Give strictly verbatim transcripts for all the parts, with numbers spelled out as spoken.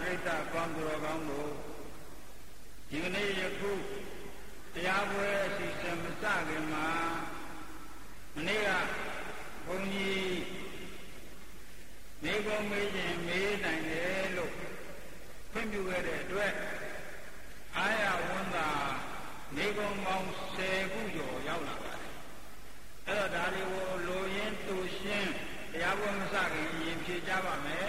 ရိသတ်ကောင်းသူတော်ကောင်းတို့ဒီကနေ့ယခုတရားပွဲအစီအစဉ်မစခင်မှာမနေ့ကဘုန်းကြီးမိဘမေးခြင်းမေးနိုင်တယ်လို့ဖွင့်ပြခဲ့တဲ့အတွက်အားရဝန်းသာမိဘပေါင်းဆယ်ခုကျော်ရောက်လာပါတယ်အဲ့တော့ဒါတွေကိုလိုရင်းတူရှင်းတရားပွဲမစခင်ရင်ဖြေကြပါမယ်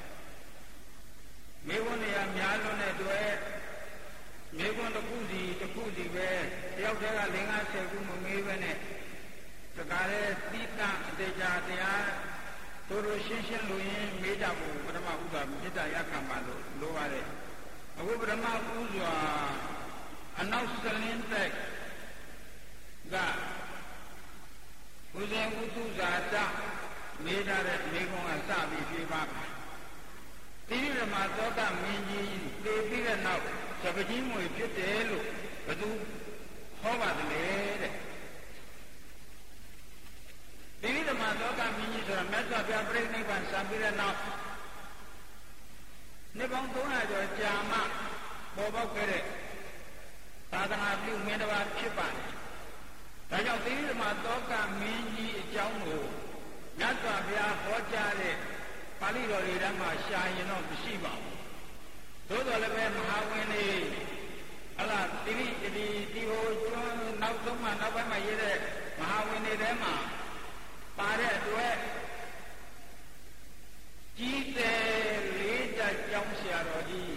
မိဘနေရာများလွန်းတဲ့အတွက်မိဘတစ်ခုစီတစ်ခုစီပဲတယောက်တည်းကလင်္ကာဆယ်ခုမမေးပဲနဲ့တကားတဲ့သီတအတေချာတရားတို့လိုရှင်းရှင်းလိုရင်းမေးကြဖို့ပထမဥစွာမေတ္တာရခံပါလို့လိုပါတယ်အခုပထမဥစွာအနောက်စလင်းတက်ကဥဇင်ဥတုဇာတမေးထားတဲ့မိဘကစပြီးပြေးပါမယ်တိရိဓမ္မသောကမင်းကြီးသိပြီးတဲ့နောက်သပကြီးမွေဖြစ်တယ်လို့ဘယ်သူဟောပါတယ်တဲ့တိရိဓမ္မသောကမင်းကြီးဆိုတာမြတ်စွာဘုရားပြိဋိနိဗ္ဗာန်စံပြီးတဲ့နောက်နှစ်ပေါင်းသုံးရာကျော်ကြာမှပေါ်ပေါက်ခဲ့တဲ့သာသနာပြုမင်းတစ်ပါးဖြစ်ပါတယ်ဒါကြောင့်တိရိဓမ္မသောကမင်းကြီးအကြောင်းကိုမြတ်စွာဘုရားဟောကြားတဲ့ပါဠိတော်တွေထဲမှာရှာရင်တော့မရှိပါဘူးသို့တော်လည်းပဲမဟာဝင်နေဟလာတိရိတိဒီဟိုကျွန်းနောက်ဆုံးမှနောက်ပိုင်းမှာရေးတဲ့မဟာဝင်တွေထဲမှာပါတဲ့အတွက်ကြီးတယ်လေးတက်ကြောင်းဆရာတော်ကြီး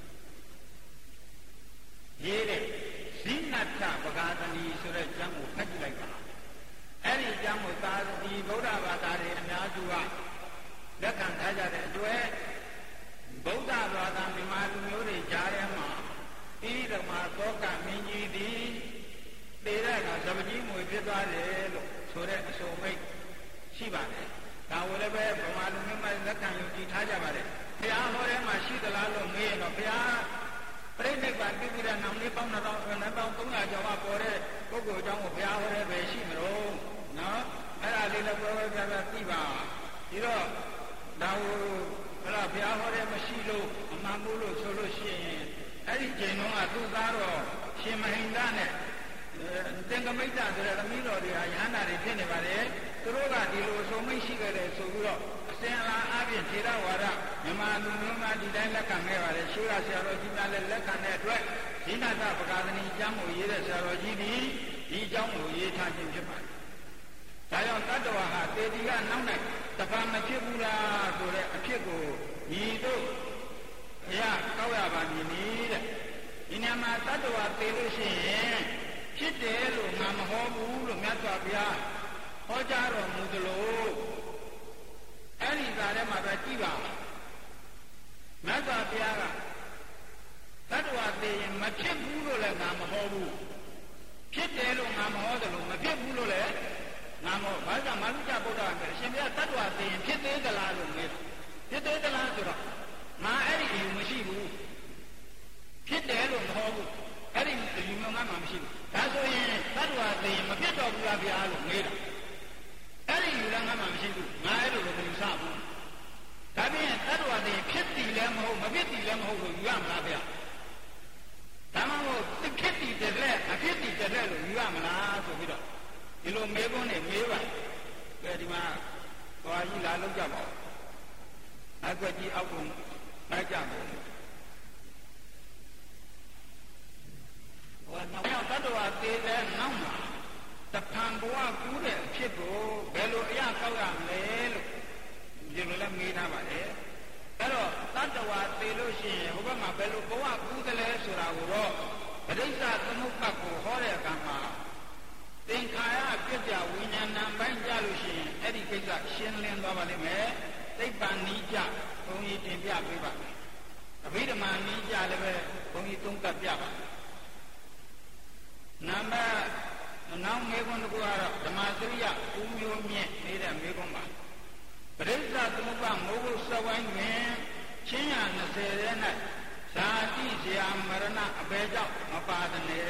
ရေးတဲ့ဇိနတ္ထပဂါသနီဆိုတဲ့ကျမ်းကိုဖတ်ကြည့်လိုက်ပါအဲ့ဒီကျမ်းကိုသာဒီဗုဒ္ဓဘာသာတွေအများစုကလက်ခံထားကြတဲ့အတွက်ဗုဒ္ဓဘာသာမြန်မာလူမျိုးတွေကြားထဲမှာတိရိဓမ္မသောကမင်းကြီးသည်သေတဲ့အခါသပကြီးမွေဖြစ်သွားတယ်လို့ဆိုတဲ့အဆိုမိတ်ရှိပါတယ်ဒါကိုလည်းပဲဗမာလူမျိုးမှလက်ခံယူကြည်ထားကြပါတယ်ဘုရားဟောထဲမှာရှိသလားလို့မေးရင်တော့ဘုရားပြိဋိဘံပြုပြီးတဲ့နောက်နေ့ပေါင်းတော့နှစ်ပေါင်းသုံးရာကျော်ကပေါ်တဲ့ပုဂ္ဂိုလ်အကြောင်းကိုဘုရားဟောထဲပဲရှိမလို့နော်အဲ့ဒါလေးလည်းပြောပြပြသိပါဒီတော့ဒါကိုဘုရားဘုရားဟောထဲမရှိလို့အမှန်ဘူးလို့ဆိုလို့ရှိရင်အဲ့ဒီချိန်တုန်းကသူ့သားတော်ရှင်မဟိန္ဒနဲ့သင်္ကမိတ်တဆိုတဲ့သမီးတော်တွေဟာယဟန္တာတွေဖြစ်နေပါတယ်သူတို့ကဒီလိုဆိုမိတ်ရှိကြတယ်ဆိုပြီးတော့အစဉ်အလာအပြင်ထေရဝါဒမြန်မာလူမျိုးများဒီတိုင်းလက်ခံခဲ့ပါတယ်ရှိရဆရာတော်ကြီးများလည်းလက်ခံတဲ့အတွက်ဇိနတ္တပဂါသနီကျမ်းကိုရေးတဲ့ဆရာတော်ကြီးဒီဒီအကြောင်းကိုရေးထားခြင်းဖြစ်ပါတယ်ဒါကြောင့်တတ္တဝါဟာတေတီကနောက်နိုင်တဖန်မဖြစ်ဘူးလားဆိုတဲ့အဖြစ်ကိုညီတို့ဘုရားကောက်ရပါမည်နည်းတဲ့ဒီနေရာမှာတတ္တဝါသေလို့ရှိရင်ဖြစ်တယ်လို့ငါမဟောဘူးလို့မြတ်စွာဘုရားဟောကြားတော်မူသလိုအဲ့ဒီသားထဲမှာပဲကြည့်ပါမြတ်စွာဘုရားကတတ္တဝါသေရင်မဖြစ်ဘူးလို့လည်းငါမဟောဘူးဖြစ်တယ်လို့ငါမဟောတယ်လို့မဖြစ်ဘူးလို့လည်းငါမောဘာသာမလူကြဗုဒ္ဓကလည်းရှင်ဘုရားတတ္တဝါသိရင်ဖြစ်သေးသလားလို့မေးဖြစ်သေးသလားဆိုတော့ငါအဲ့ဒီအယူမရှိဘူးဖြစ်တယ်လို့မဟောဘူးအဲ့ဒီအယူမျိုးငါမှမရှိဘူးဒါဆိုရင်တတ္တဝါသိရင်မဖြစ်တော့ဘူးလားဗျာလို့မေးတာအဲ့ဒီယူလည်းငါမှမရှိဘူးငါအဲ့လိုလိုမယူဆဘူးဒါပြင်တတ္တဝါသိရင်ဖြစ်တည်လည်းမဟုတ်မဖြစ်တည်လည်းမဟုတ်လို့ယူရမလားဗျာဒါမှမဟုတ်ဖြစ်တည်တယ်လေအဖြစ်တည်တယ်လေလို့ယူရမလားဆိုပြီးတော့ဒီလိုမေးခွန်းနဲ့မေးပါဘယ်ဒီမှာသွားကြီးလာလောက်ကြပါဦးအကွက်ကြီးအောက်ကိုလိုက်ကြပါဦးဟောနောက်တတ္တဝါသေးတဲ့နောက်မှာတဖန်ဘဝကူးတဲ့အဖြစ်ကိုဘယ်လိုအရာကောက်ရမလဲလို့ဒီလိုလည်းမေးထားပါတယ်အဲ့တော့တတ္တဝါသေးလို့ရှိရင်ဟိုဘက်မှာဘယ်လိုဘဝကူးသလဲဆိုတာကိုတော့ပဋိစ္စသမုပ္ပါဒ်ကိုဟောတဲ့အခါမှာသင်္ခါရပြည့်ပြဝိညာဏပိုင်းကြလို့ရှိရင်အဲ့ဒီကိစ္စရှင်းလင်းသွားပါလိမ့်မယ်သိပ္ပံနိကြဘုန်းကြီးတင်ပြပေးပါမယ်အဘိဓမ္မာနိကြလည်းပဲဘုန်းကြီးသုံးသပ်ပြပါမယ်နံပါတ်နောက်မေခွန်းတစ်ခုကတော့ဓမ္မစရိယဦးမျိုးမြင့်နေတဲ့မေခွန်းပါပရိစ္ဆသမုပ္ပါမိုးကုစဝိုင်းတွင်ချင်းရ၂၀ရဲ၌ဇာတိဇာမရဏအပေကြောင့်မပါဒနေ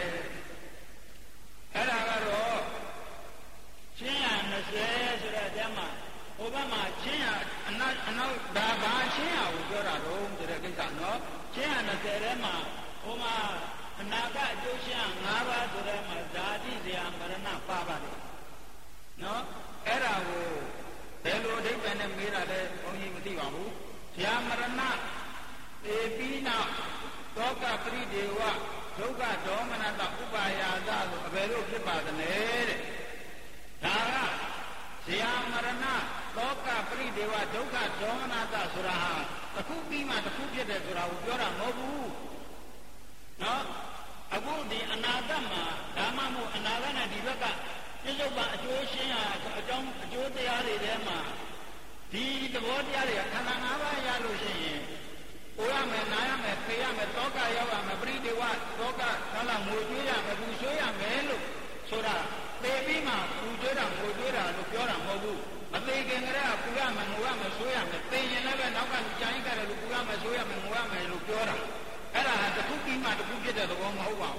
အဲ့ဒါကတော့ချင်းရ၂၀ဆိုတဲ့အကျမ်းမှာ Obama China and now Baba China will go around the Regano, China and Terema, Oma, Naga, Josia, Nava, Durema, Dadi, the Amarana, Pabadi. No, Era, Hello, they went and made a only with the Abu, Yamarana, Ebina, Toka Pri Deva, Toka Domana, Ubaya, Velo Kipadan, Tara, Yamarana. Toka Pri Deva, Toka Domanata Suraha, the Kupima, the Kuja de Sura, Ujora Mobu. No? Abu the Anadama, Damamu, Anadana Divaka, Isoba, Joshia, Jotiari Dema, the Vodiari, Kananava Yalushi, Urame, Nayame, Payame, Toka Yawame, Pri Deva, Toka, Kala Mujuya, Mebusoya, Melu, Sura, Bebima, Ujora, Ujora, Lukora Mobu. A big and a Pugam and Muam, Soyam, the Pay and Never Nakan Janka, Lukam, Soyam and Muam and Lukora. Ella had the cooking at the cookie of the one Hoa.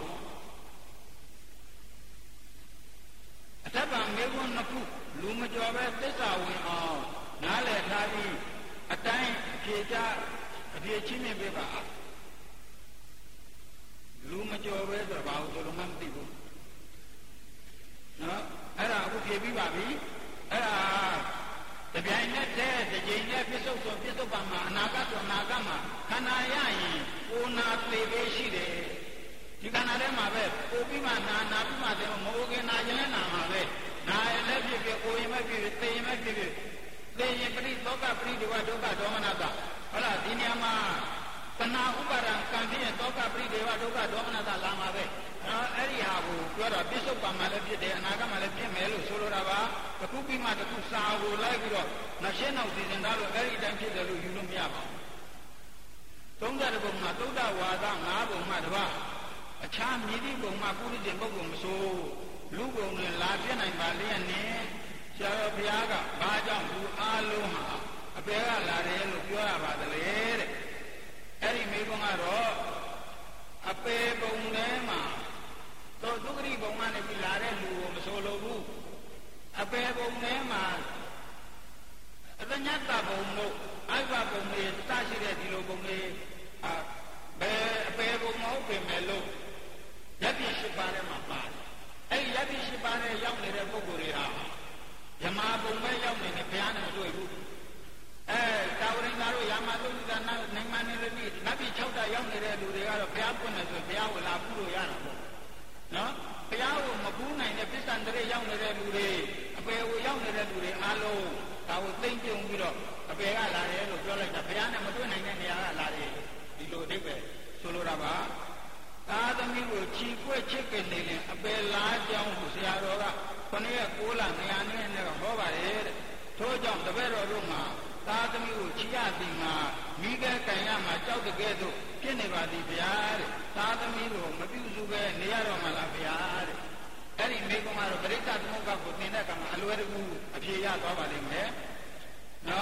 A tapa made one of Luma Java, this are we are. Nale Tadi, a time, Kita, a dear Chimney Beba. Luma Java, about the Roman people. No, Ella would be Babi. The behind that there, the Jane episode of Pisobama, Naga to Nagama, Kanayai, Una Plebeshide, you can have my bed, Obima, Nabima, Morgan, Ayana, my bed. Now I left you, or you might be with pay, might be with pay, pretty Toka, pretty Wadoka, Domanata, Ola, Diniama, Kana Ubara, Kanti, Toka, pretty Wadoka, Domanata, Lama. Anyhow, you are a bishop of Malabi, Nagama, Melo, Solorava, the Kupima, the Kusa, who like you, Nashena, is another very danger that you know me about. Tonga Boma, Toda, Wada, Nabu, Madva, a charm, Nidi, Boma, Puri, the Bogum, so Lugo, Latin, and Malian, Sharabiaga, Bajam, Aloha, a Pera, Larel, Yura, the Lere, Harry Megomaro, a paper Unema. So, Dugri Boman and Vilare, who solo roof. A pair of Nema. The Nata Bomo, Alba Bome, Tashi de Lobome, a pair of Mope Melo. Yabi Shibare Mapa. A Yabi Shibare, young little Boguria. Yama Bome, young in the piano to a roof. Eh, Towering Naro Yamato, Naman in the beat. Nabi Chota, young little, they are a Piapon as a Piao Lapu Yanabo. No, Piao Mabuna in the Pisandre young Redure, a pair of young Redure, Alo, I was thinking, you know, a pair of Lare, like a piano, Maduna and Lare, Ilo Debe, Solorava, Adami will cheap with chicken, a pair large young Husiara, Ponea Cola, Niani and Hova, Tojam, the Vero Roma, Adami will Chiatima, Miga Kayama, Chow together. Geneva di Piare, Tadamiro, Mabuzu, Niaro Malapiare, Eri Megomaro, Brita Moga, Putina, Alueru, Apia, Babalim, no?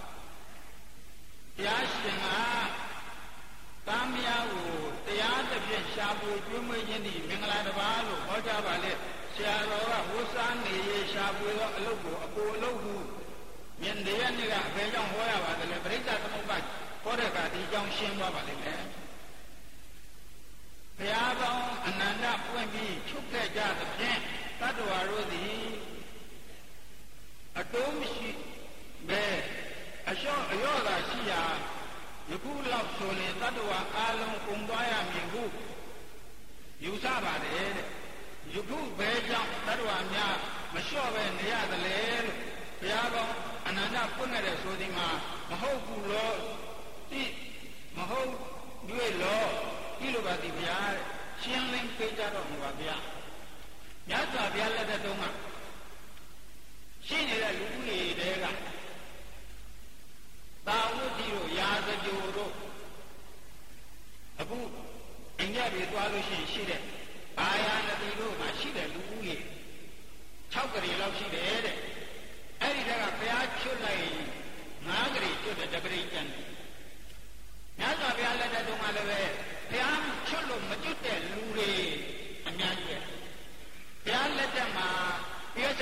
Yashima, Tamia, the other Shabu, Jumini, Mingala Valo, Ojavale, Siara, Husani, Shabu, Logo, Apollo, Yendianiga, Bejan Hoya, the Brita Moga. Koreka di junction wa bale me Phaya Baung Ananda Pwemi Chukte ja the pyin Tattwa ro di Atou Mshi be Asho Ayoda shi ya Yaku lauk so lin Tattwa along kum twa ya myin hu Yu sa ba de Yaku be jaung Tattwa mya ma shaw be ne ya de le lo Phaya Baung Ananda Pwet de so di ma ma hout bu lo Maho, do a law, Ilubati Bia, Shinling Peter on Wabia. Yata Biala de Doma. Shinela Luli Dega. Tawutiro Yaza Joro. Abu, India Vidualushi Shide. Ayana Dido, Mashida Luli. Chokari Loshi de Edita Piachulai, Nagri to the Debritan. Nasa Biala de Domalave, Piam Cholo Majute Lure, and Yanke. Pian let them, Piasa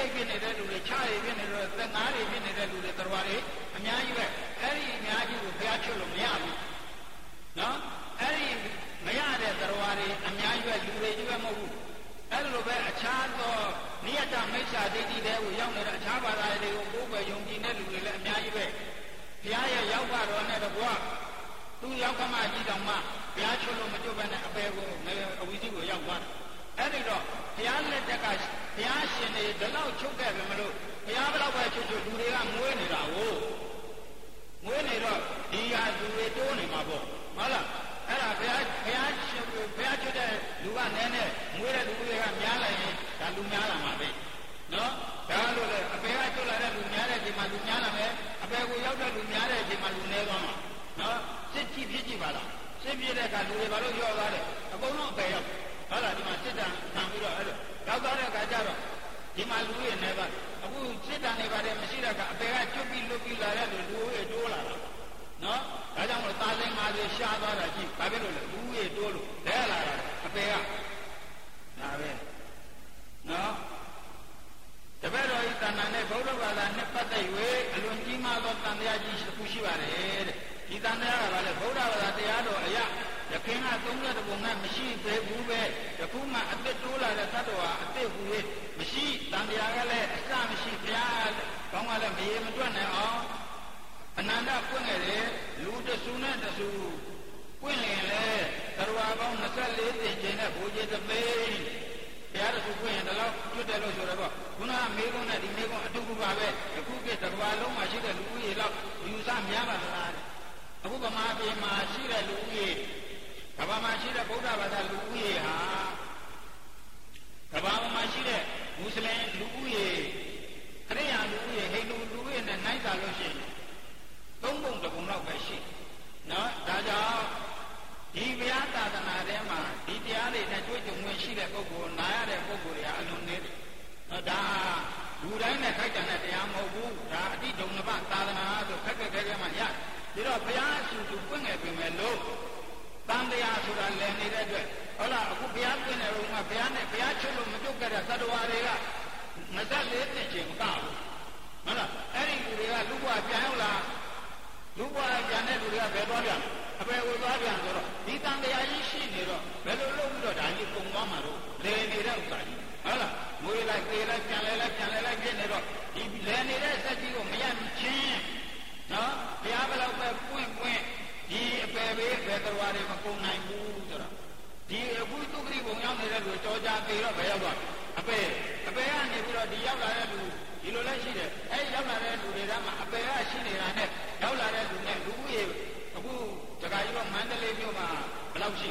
ဖြစ်နေတဲ့လူတွေခြားရဖြစ်နေတဲ့သက်ငါးတွေဖြစ်နေတဲ့လူတွေတော်တွေအများကြီးပဲအဲ့ဒီအများကြီးကိုဘုရားချွတ်လို့မရဘူးနော်အဲ့ဒီမရတဲ့တော်တွေအများကြီးပဲလူတွေကြီးပဲမဟုတ်ဘူးအဲ့လိုပဲအခြားသောနိယတမိစ္ဆာဒိဋ္ဌိတွေကိုရောက်နေတဲ့အခြားဘာသာတွေကိုကိုယ်ပဲယုံကြည်တဲ့လူတွေလည်းအများကြီးပဲဘုရားရဲ့ရောက်ပါတော်နဲ့တကွာသူရောက်ခမကြီးတောင်မှဘုရားချွတ်လို့မကျွတ်ဘဲနဲ့အပေကိုအဝီစီကိုရောက်သွားတယ်အဲ့ဒီတော့ဘုရားလက်ထက်ကဘုရားရှင်တွေဒီလောက်ချုပ်ခဲ့ပြီမလို့ဘုရားဘလောက်ပဲချုပ်ချုပ်လူတွေကမွေးနေတာကိုမွေးနေတော့ဒီဟာလူတွေတိုးနေမှာပေါ့ဟုတ်လားအဲ့ဒါဘုရားဘုရားရှင်ဘုရားချုပ်တဲ့လူကနည်းနည်းမွေးတဲ့လူတွေကများလိုက်ရင်ဒါလူများလာမှာပဲနော်ဒါလို့လေအပေကချုပ်လာတဲ့လူများတဲ့အချိန်မှာလူများလာမယ်အပေကိုရောက်တဲ့လူများတဲ့အချိန်မှာလူနည်းသွားမှာနော်စစ်ကြည့်ဖြစ်ကြည့်ပါလားစစ်ပြတဲ့အခါလူတွေဘာလို့ရော့သွားတယ်အကုန်လုံးအပေရောက်ဟုတ်လားဒီမှာစစ်တမ်းခံပြီးတော့အဲ့လိုရောက်သွားတဲ့အခါကျတော့ဒီမှာလူတွေနေပါအခုစစ်တမ်းနေပါတယ်မရှိတဲ့အခါအပေကကျွတ်ပြီးလွတ်ပြီးလာတဲ့လူလူတွေတိုးလာတာနော်ဒါကြောင့်မို့သားစိမ်းမာတွေရှားသွားတာကြည့်ဘာဖြစ်လို့လဲလူတွေတိုးလို့လဲလာတာအပေကဒါပဲနော်တပည့်တော်ဤတဏ္ဍာနဲ့ဗုဒ္ဓဘာသာနဲ့ပတ်သက်၍အလွန်ကြီးမားသောတန်တရားကြီးတစ်ခုရှိပါတယ်တဲ့ဒီတန်တရားကဘာလဲဗုဒ္ဓဘာသာတရားတော်အရာယခင်ကသုံးတဲ့ဘုံကမရှိသေးဘူးပဲယခုမှအသက်တိုးလာတဲ့သတ္တဝါအသက်ဟူ၍မရှိတန်တရားကလည်းအစမရှိဘုရားကောင်းကလည်းမရေမတွက်နိုင်အောင်အနန္တပွင့်ခဲ့တယ်လူတဆူနဲ့တဆူပွင့်ရင်လေသတ္တဝါပေါင်း၂၄တင်ကျင်းတဲ့ဘုရားသပိန်ဘုရားတဆူပွင့်ရင်တော့ကျွတ်တယ်လို့ဆိုတော့ခုနကမေကုန်းနဲ့ဒီမေကုန်းအတူတူပါပဲအခုကသတ္တဝါလုံးမှာရှိတဲ့လူဦးရေလောက်ယူဆများပါလားအခုဗမာပြည်မှာရှိတဲ့လူဦးရေကမ္ဘာမှာရှိတဲ့ဗုဒ္ဓဘာသာလူဦးရေဟာကမ္ဘာမှာရှိတဲ့မွတ်စလင်လူဦးရေခရစ်ယာန်လူဦးရေဟိန္ဒူလူဦးရေနဲ့နိုင်တာလို့ရှိရင်သုံးပုံတစ်ပုံလောက်ပဲရှိနော်ဒါကြောင့်ဒီဘုရားသာသနာထဲမှာဒီတရားတွေနဲ့တွေ့ကြုံဝင်ရှိတဲ့ပုဂ္ဂိုလ်နာရတဲ့ပုဂ္ဂိုလ်တွေဟာအလွန်နေတယ်နော်ဒါလူတိုင်းနဲ့ခိုက်တန်တဲ့တရားမဟုတ်ဘူးဒါအတိဒုံနဘသာသနာဆိုခက်ခက်ခဲခဲမှရဒီတော့ဘုရားအဆူတူပွင့်ငယ်ပြင်မဲ့လို့တန်တရားဆိုတာလည်နေတဲ့အတွက်ဟုတ်လားအခုဘုရားပြည့်နေတော့မှဘုရားနဲ့ဘုရားချုပ်လို့မပြုတ်ကြတဲ့သတ္တဝါတွေကမသက်လေးသိချင်းမကဘူးဟုတ်လားအဲ့ဒီလူတွေကလူ့ဘဝပြန်ရောက်လာလူ့ဘဝပြန်တဲ့လူတွေကဘယ်သွားပြန်အပေကိုသွားပြန်ဆိုတော့ဒီတန်တရားကြီးရှိနေတော့ဘယ်လိုလုပ်ပြီးတော့ဒါကြီးပုံသွားမှာတော့လည်နေတဲ့ဥစ္စာကြီးဟုတ်လားမွေးလိုက်ပြေးလိုက်ပြန်လဲလိုက်ပြန်လဲလိုက်ဖြစ်နေတော့ဒီလည်နေတဲ့စက်ကြီးကိုမရချင်းနော်ဘုရားဘယ်လောက်ပဲပွင့်ပွင့်ဒီအပေဘေးဘယ်တော်တွေမကုန်နိုင်ဘူးဆိုတော့ဒီအခုသုခတိဘုံရောက်နေတဲ့လူကြောကြပေတော့ဘယ်ရောက်သွားအပေအပေကနေပြီးတော့ဒီရောက်လာတဲ့လူဒီလိုလည်းရှိတယ်အဲရောက်လာတဲ့လူတွေကမှအပေကရှိနေတာနဲ့ရောက်လာတဲ့လူနဲ့လူဦးရေအခုတခါကြီးတော့မန္တလေးမြို့မှာဘယ်လောက်ရှိ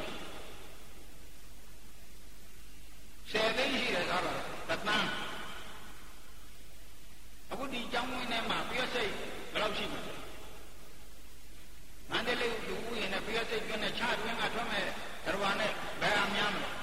ဆယ်သိန်းရှိတယ်ဆိုတော့တသန်းအခုဒီကျောင်းဝင်းထဲမှာပြည့်စိတ်ဘယ်လောက်ရှိမှာမန္တလေးလူဦးရေနဲ့ပြည့်စိတ်ပြည့်နဲ့ခြားတွင်းကထွက်မဲ့ဒရဝါနဲ့ဘယ်အများမလဲ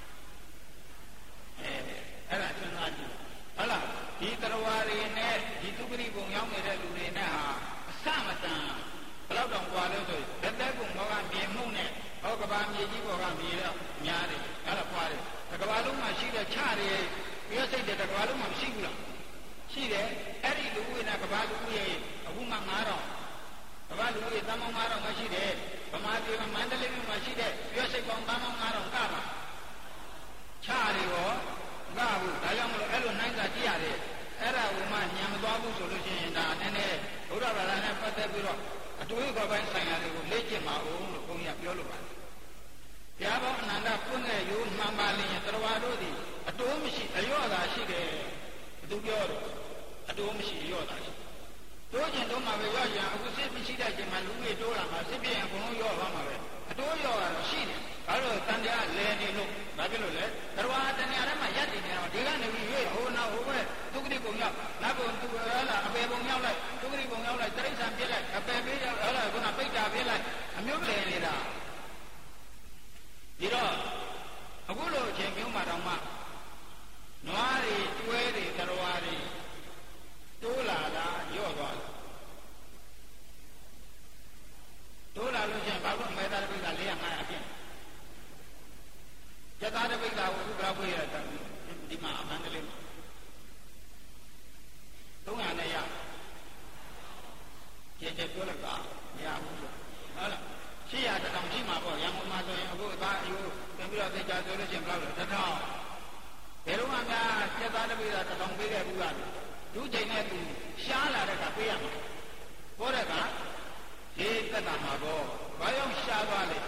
အဲအဲ့ဒါစဉ်းစားကြည့်ဟုတ်လားဒီဒရဝါတွေနဲ့ဒီသုခတိဘုံရောက်နေတဲ့လူတွေနဲ့ဟာအစမတန်ဘယ်တော့တောင်ကွာလို့ဆိုရင်လက်သက်ဘုံဘောကမြေမှုနဲ့ဟောကဘာမြေကြီးဘောကမြေတော့များတယ်အဲ့ဒါကွာတယ်ကဘာလုံးမှာရှိတဲ့ခြားတွေပြည့်စိတ်တဲ့ကဘာလုံးမှာမရှိဘူးလားရှိတယ်အဲ့ဒီလူဦးရေနဲ့ကဘာလူဦးရေအခုမှငါးတော့ကဘာလူဦးရေတန်းပေါင်းငါးတော့မရှိတယ်ဗမာပြည်မှာမန္တလေးမြို့မှာရှိတဲ့ရွှေစိတ်ပေါင်းတန်းပေါင်းငါးတော့ကပါခြားတွေရောကဘူးဒါကြောင့်မလို့အဲ့လိုနိုင်တာကြည့်ရတယ်အဲ့ဒါကမှညံမသွားဘူးဆိုလို့ရှိရင်ဒါနည်းနည်းဘုရားဘာသာနဲ့ပတ်သက်ပြီးတော့အတူတူပိုင်းဆိုင်ရာတွေကိုလေ့ကျင့်ပါဦးလို့ဘုန်းကြီးကပြောလို့ပါတယ်ဘုရားဘောအနန္တပွင့်တဲ့ယူမှန်ပါလျင်တရားတို့သည်အတိုးမရှိအလျော့သာရှိတယ်ဘသူပြောတော့အတိုးမရှိအလျော့သာရှိတိုးကျင်တိုးမှာပဲရော့ရအခုစစ်မရှိတဲ့ချိန်မှာလူကြီးတိုးလာမှာစစ်ပြင်းအကုန်လုံးရော့သွားမှာပဲအတိုးရော့ရတော့ရှိတယ်ဘာလို့တန်တရားလဲနေလို့ဘာဖြစ်လို့လဲတရားတဏှာထဲမှာရက်တည်နေတော့ဒီကနေပြီးရွေ့ဟိုနောက်ဟိုဘက်သုခတိပုံရောက်နောက်ဘုံသူရလာအပေပုံရောက်လိုက်သုခတိပုံရောက်လိုက်တိရစ္ဆာန်ပြစ်လိုက်အပေပေးရောက်ဟလာခုနပိတ်တာပြစ်လိုက်အမျိုးလဲနေတာဒီတော့အခုလိုအချိန်မျိုးမှာတော့မှနွားတွေတွဲတွေတရားတွေတိုးလာတာရော့သွားတယ်တိုးလာလို့ရှိရင်ဘာလို့မဲသားတပိတ်က၄၅အပြည့်ကျက်သားတပိတ်ကဘုရားဖွေးရတာဒီမှာအမှန်တည်းကားအယူပြန်ပြီးတော့သိကြဆိုလို့ရှိရင်ဘယ်လောက်လဲတစ်ထောင်ဘယ်တော့မှများစက်သားတစ်ပိသားတစ်ထောင်ပေးခဲ့ဘူးလားလူချိန်နဲ့သူရှားလာတဲ့ကပေးရမှာဘောတဲ့ကဒီသက်တာမှာတော့ဘာကြောင့်ရှားသွားလဲ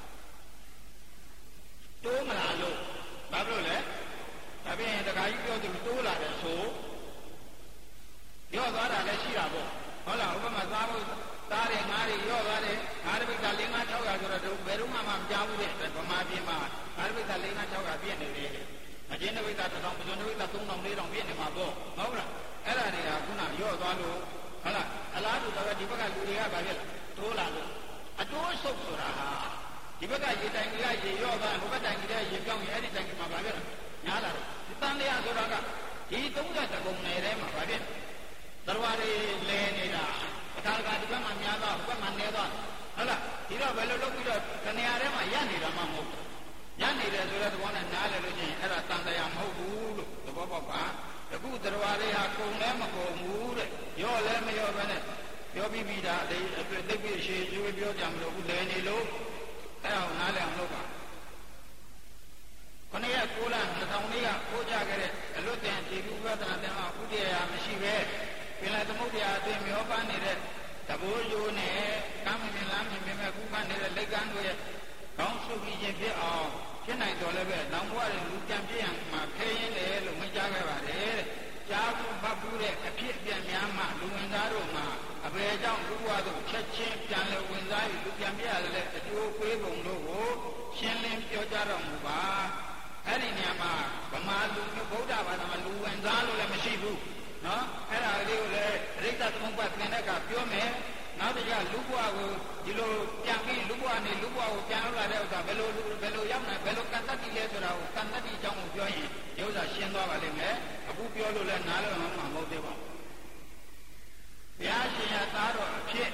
တိုးမလာလို့ဘာလို့လဲဒါပြင်တခါကြီးပြောသူတိုးလာတယ်ဆိုရော့သွားတာလည်းရှိတာပေါ့ဟုတ်လားဥပမာသားဖို့သားတယ်ငါးတွေရော့သွားတယ်ငါးပိတ်တာလေးငါး၆ရာဆိုတော့ဘယ်တော့မှမကြားဘူးတဲ့ဗမာပြည်မှာငါးပိတ်တာလေးငါး၆ရာပြည့်နေတယ်အကျဉ်းပိတ်တာတစ်ထောင်ပဇွန်ပိတ်တာသုံးထောင်လေးထောင်ပြည့်နေမှာပေါ့ဟုတ်လားအဲ့ဒါတွေကခုနရော့သွားလို့ဟုတ်လားအလားတူတော့ဒီဘက်ကလူတွေကဗာဖြစ်တိုးလာလို့အတိုးဆုပ်ဆိုတာဟာဒီဘက်ကရေတိုင်ကြီးကရေရော့သွားဟိုဘက်တိုင်ကြီးကရေပြောင်းရင်အဲ့ဒီတိုင်ကြီးမှာဗာဖြစ်ညားလာတယ်ဒီတန်တရားဆိုတာကဒီသုံးတဲ့တကုံနယ်ထဲမှာဗာဖြစ်တော်ရည်လဲနေတာအခါကဒီဘက်မှာများတော့ဘက်မှာနေတော့ဟုတ်လားဒီတော့ဘယ်လိုလုပ်ပြီးတော့တနေရာထဲမှာရပ်နေတာမှမဟုတ်ဘူးရပ်နေတယ်ဆိုတဲ့သဘောနဲ့နားလည်လို့ချင်းအဲ့ဒါတန်တရားမဟုတ်ဘူးလို့သဘောပေါက်ပါအခုတော်ရည်ဟာကုံလည်းမကုံဘူးတဲ့ရော့လည်းမရော့ပဲနဲ့ပြောပြီးပြီးတာဒီအပြည့်သိပ်ရှည်ရွေးပြောကြမလို့ဘူးလဲနေလို့အဲ့ဒါကိုနားလည်အောင်လုပ်ပါခொနည်းကိုလာနှစ်ထောင်လေးကပို့ကြခဲ့တဲ့အလွတ်တင်ဒီဥပဒနာတင်အောင်ဥတည်ရမရှိပဲပင်လယ်သမုဒ္ဒရာအတွင်းမျောပါနေတဲ့တဘိုးရိုးနဲ့ကမ်းမြင်လားမြင်မြင်မဲ့ကူးပန်းနေတဲ့လက်ကမ်းတို့ရဲ့ခေါင်းဆုပ်ပြီးခြင်းဖြစ်အောင်ဖြစ်နိုင်တော်လည်းပဲနောင်ဘဝတွေလူကြံပြည့်ရမှာခဲရင်တယ်လို့မကြားခဲ့ပါတယ်တဲ့ကြားဘူးဖတ်ဘူးတဲ့အဖြစ်အပျက်များမှလူဝင်သားတို့မှာအဘယ်ကြောင့်လူဘဝတို့ချက်ချင်းပြန်လည်ဝင်စားပြီးလူပြန်ပြရတယ်လေအကျိုးပေးပုံတို့ကိုရှင်းလင်းပြောကြတော်မူပါအဲ့ဒီနေရာမှာဗမာလူမျိုးဗုဒ္ဓဘာသာမှာလူဝင်စားလို့လည်းမရှိဘူးနော်အဲ့ဒါလေးကိုလည်းအရိတ္တသမုပ္ပါသင်တဲ့ကပြောမယ်နောက်တစ်ခါလူဘဝကိုဒီလိုပြန်ပြီးလူဘဝနဲ့လူဘဝကိုပြန်လာတဲ့ဥစ္စာဘယ်လိုဘယ်လိုရောက်နိုင်ဘယ်လိုကံတတ်တိလဲဆိုတာကိုကံတတ်တိအကြောင်းကိုပြောရင်ဒီဥစ္စာရှင်းသွားပါလိမ့်မယ်အခုပြောလို့လည်းနားလည်းမမဟုတ်သေးပါဘူးဘုရားရှင်ရသားတော်အဖြစ်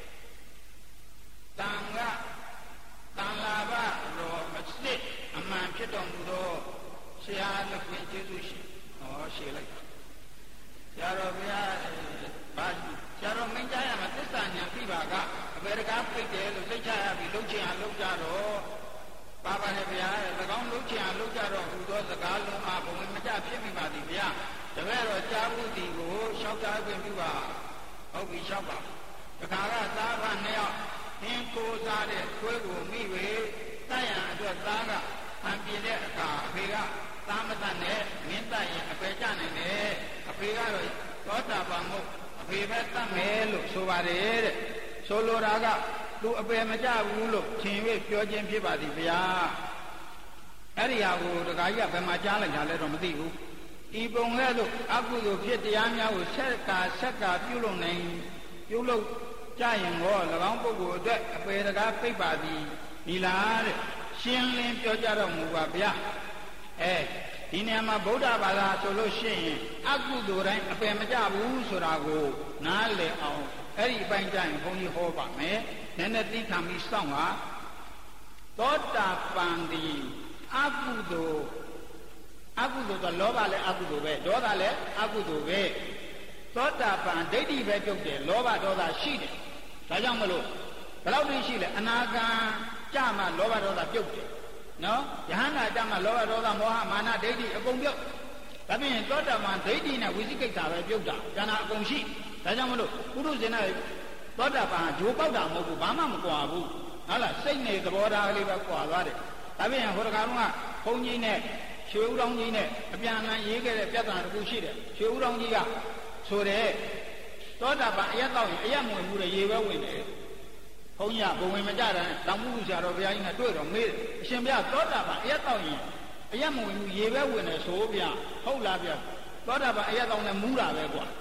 တန်ကတန်လာဘတော်အစစ်အမှန်ဖြစ်တော်မူသောဆရာလက်ခွင့်ကျေးဇူးရှင်ဟောရှင်းလိုက်ဆရာတော်ဘုရားဘာဆရာတော်မင်းကြားရမှာသစ္စာဉာဏ်ပြပါကအပေတကားပြိတ်တယ်လို့သိချရပြီလှုပ်ချင်အောင်လှုပ်ကြတော့ပါပါတယ်ဗျာ၎င်းလှုပ်ချင်အောင်လှုပ်ကြတော့ဟူသောစကားလုံးအားဘဝင်မကြဖြစ်မိပါသည်ဗျာတပည့်တော်ကြားမှုသည်ကိုလျှောက်ကြားခွင့်ပြုပါဟုတ်ပြီလျှောက်ပါတခါကသားကနှစ်ယောက်သင်ကိုးစားတဲ့သွေးကိုမိဝေတိုက်ရန်အတွက်သားကဖန်ပြတဲ့အခါအဖေကသားမတတ်နဲ့မင်းတိုက်ရင်အပေကြနိုင်တယ်အဖေကတော့သောတာပန်မို့အဖေပဲတတ်မယ်လို့ဆိုပါတယ်တဲ့ဆိုလိုတာကသူအပေမကြဘူးလို့ထင်၍ပြောခြင်းဖြစ်ပါသည်ဗျာအဲ့ဒီဟာကိုတခါကြီးကဘယ်မှာကြားလိုက်တာလဲတော့မသိဘူးဤပုံကဲ့သို့အကုသိုလ်ဖြစ်တရားများကိုဆက်ကာဆက်ကာပြုလုပ်နိုင်ပြုလုပ်ကြရင်ဟော၎င်းပုဂ္ဂိုလ်အတွက်အပေတကားပြိပါသည်ဒီလားတဲ့ရှင်းလင်းပြောကြတော့မူပါဗျာအဲဒီနေရာမှာဗုဒ္ဓဘာသာဆိုလို့ရှိရင်အကုသိုလ်တိုင်းအပယ်မကြဘူးဆိုတာကိုနားလည်အောင်အဲ့ဒီအပိုင်းကျရင်ဘုန်းကြီးဟောပါမယ်နည်းနည်းသိခံပြီးစောင့်ပါသောတာပန်ဒီအကုသိုလ်အကုသိုလ်ဆိုလောဘလည်းအကုသိုလ်ပဲဒေါသလည်းအကုသိုလ်ပဲသောတာပန်ဒိဋ္ဌိပဲပြုတ်တယ်လောဘဒေါသရှိတယ်ဒါကြောင့်မလို့ဘယ်လောက်သိရှိလဲအနာဂံကြမှာလောဘဒေါသပြုတ်တယ်နော်ယဟန္တာကြမှာလောဘဒေါသမောဟမာနဒိဋ္ဌိအကုန်ပြုတ်ဒါပြင်သောတာပန်ဒိဋ္ဌိနဲ့ဝိသိကိစ္စပဲပြုတ်တာဉာဏ်အကုန်ရှိဒါကြောင့်မလို့ပုရုဇဉ်နဲ့သောတာပန်ဂျိုးပေါက်တာမဟုတ်ဘူးဘာမှမကွာဘူးဟုတ်လားစိတ်နေသဘောထားလေးပဲကွာသွားတယ်ဒါပြင်ဟိုတခါတော့ဘုန်းကြီးနဲ့ရွှေဦးတော်ကြီးနဲ့အပြန်အလှန်ရေးခဲ့တဲ့ပြဿနာတစ်ခုရှိတယ်ရွှေဦးတော်ကြီးကဆိုတဲ့သောတာပန်အရက်တော့ရင်အရက်မဝင်ဘူးလေရေပဲဝင်တယ်ဘုန်းကြီးကဘဝင်မကြတာနဲ့တောင်မှုဆရာတော်ဘုရားကြီးနဲ့တွေ့တော့မေးတယ်အရှင်ဘုရားသောတာပန်အရက်တော့ရင်အရက်မဝင်ဘူးရေပဲဝင်တယ်ဆိုဗျာဟုတ်လားဗျာသောတာပန်အရက်တော့နဲ့မူးတာပဲကွာ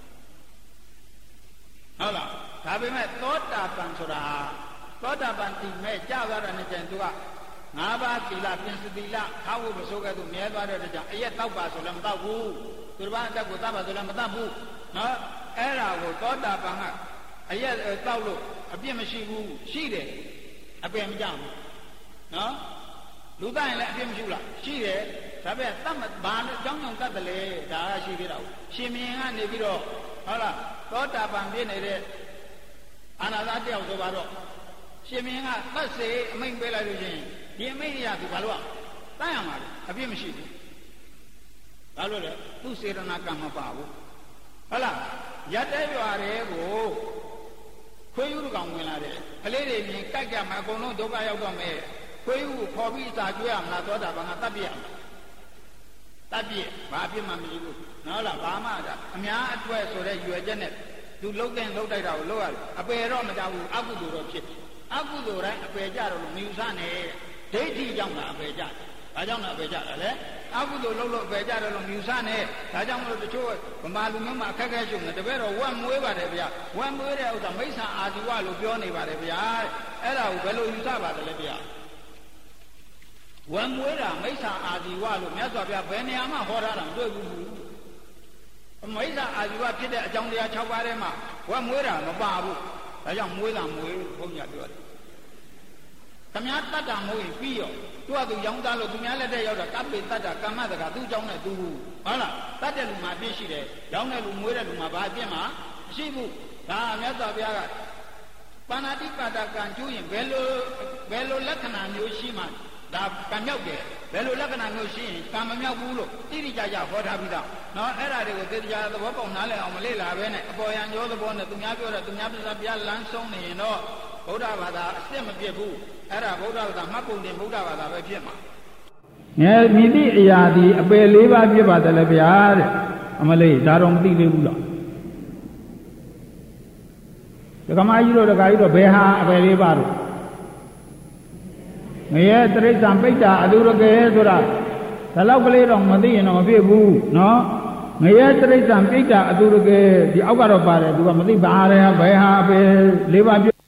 ဟုတ်လားဒါပေမဲ့သောတာပန်ဆိုတာသောတာပန်တည်မဲ့ကြာသွားတဲ့နေ့ကျရင်သူကငါးပါးသီလပြင်စသီလခါဝုပ္ပဆိုကဲ့သို့မြဲသွားတဲ့အတွက်ကြောင့်အရက်တောက်ပါဆိုလည်းမတောက်ဘူးသူတစ်ပါးအတက်ကိုတောက်ပါဆိုလည်းမတောက်ဘူးနော်အဲ့ဒါကိုသောတာပန်ကအရက်တောက်လို့အပြစ်မရှိဘူးရှိတယ်အပင်မကြောက်ဘူးနော်လူသားရင်လည်းအပြစ်မရှိဘူးလားရှိတယ်ဒါပေမဲ့တတ်မဘာလို့အကြောင်းကြောင့်တတ်တယ်လေဒါကရှိသေးတာရှင်မင်းကနေပြီးတော့ဟုတ်လားသောတာပန်ဖြစ်နေတဲ့အာနာသာတယောက်ဆိုပါတော့ရှင်မင်းကတတ်စေအမိန့်ပေးလိုက်လို့ရှိရင်ဒီအမိတ်ရသူဘာလို့တန်းရမှာလဲအပြစ်မရှိဘူးဘာလို့လဲသူစေရနာကံမပါဘူးဟုတ်လားရက်တဲ့ရွာတွေကိုခွေးယူကောင်ဝင်လာတယ်ကလေးတွေမြင်ကြိုက်ကြမှာအကုန်လုံးဒုက္ခရောက်တော့မယ်ခွေးယူကိုခေါ်ပြီးစာကျွေးရမလားသောတာပန်ကတတ်ပြရမှာတတ်ပြဘာအပြစ်မှမရှိဘူးနော်လားဘာမှအများအတွက်ဆိုတဲ့ရွယ်ချက်နဲ့သူလှုပ်တဲ့လှုပ်တိုက်တာကိုလှုပ်ရတယ်အပယ်တော့မကြဘူးအကုသိုလ်တော့ဖြစ်အကုသိုလ်တိုင်းအပယ်ကြတော့လို့မယူဆနဲ့ဒိဋ္ဌိကြောင့်သာအပယ်ကြဘာကြောင့်လဲအပယ်ကြတယ်လေအကုသိုလ်လှုပ်လို့အပယ်ကြတယ်လို့မယူဆနဲ့ဒါကြောင့်မလို့တချို့ဗမာလူမျိုးမှာအခက်အခဲရှုံနေတပည့်တော်ဝက်မွေးပါတယ်ဗျာဝက်မွေးတဲ့ဥစ္စာမိစ္ဆာအာဇီဝလို့ပြောနေပါတယ်ဗျာအဲ့ဒါကိုဘယ်လိုယူဆပါတယ်လဲဗျာဝက်မွေးတာမိစ္ဆာအာဇီဝလို့မြတ်စွာဘုရားဘယ်နေရာမှဟောထားတာမတွေ့ဘူးမိစ္ဆာအာဇီဝဖြစ်တဲ့အကြောင်းတရား၆ပါးထဲမှာဝက်မွေးတာမပါဘူးဒါကြောင့်မွေးတာမွေးဘုန်းကြီးပြောတယ်ခမည်းတတ်တာမဟုတ်ရင်ပြီးရောသူကသူရောင်းသားလို့သူများလက်ထက်ရောက်တာကပ္ပိတတ်တာကမ္မတကသူ့ကြောင့်နဲ့သူဟုတ်လားတတ်တဲ့လူမှာပြည့်ရှိတယ်ရောင်းတဲ့လူမွေးတဲ့လူမှာဘာအပြစ်မှမရှိဘူးဒါမြတ်စွာဘုရားကပါဏာတိပါဒကံကျိုးရင်ဘယ်လိုဘယ်လိုလက္ခဏာမျိုးရှိမှဒါကံမြောက်တယ်ဘယ်လိုလက္ခဏာမျိုးရှိရင်ကံမမြောက်ဘူးလို့တိတိကျကျဟောထားပြီးသားနော်အဲ့ဒါတွေကိုသေချာသဘောပေါက်နားလည်အောင်မလေ့လာပဲနဲ့အပေါ်ယံရောသဘောနဲ့သူများပြောတဲ့သူများပြဿနာပြလမ်းဆုံးနေရင်တော့ဗုဒ္ဓဘာသာအစစ်မပြစ်ဘူးအဲ့ဒါဗုဒ္ဓဘာသာမှတ်ပုံတင်ဗုဒ္ဓဘာသာပဲဖြစ်မှာငယ်မြည်သည့်အရာဒီအပယ်လေးပါးပြစ်ပါတယ်လေဗျာတဲ့အမလေးဒါတော့မသိသေးဘူးလားဒကမကြီးတို့ဒကာကြီးတို့ဘယ်ဟာအပယ်လေးပါတို့ငရဲတရိစ္ဆာန်ပိဋ္ဌာအတုရကေဆိုတာဒါလောက်ကလေးတော့မသိရင်တော့မဖြစ်ဘူးနော်ငရဲတရိစ္ဆာန်ပိဋ္ဌာအတုရကေဒီအောက်ကတော့ပါတယ်သူကမသိပါရဲဘယ်ဟာအပယ်လေးပါး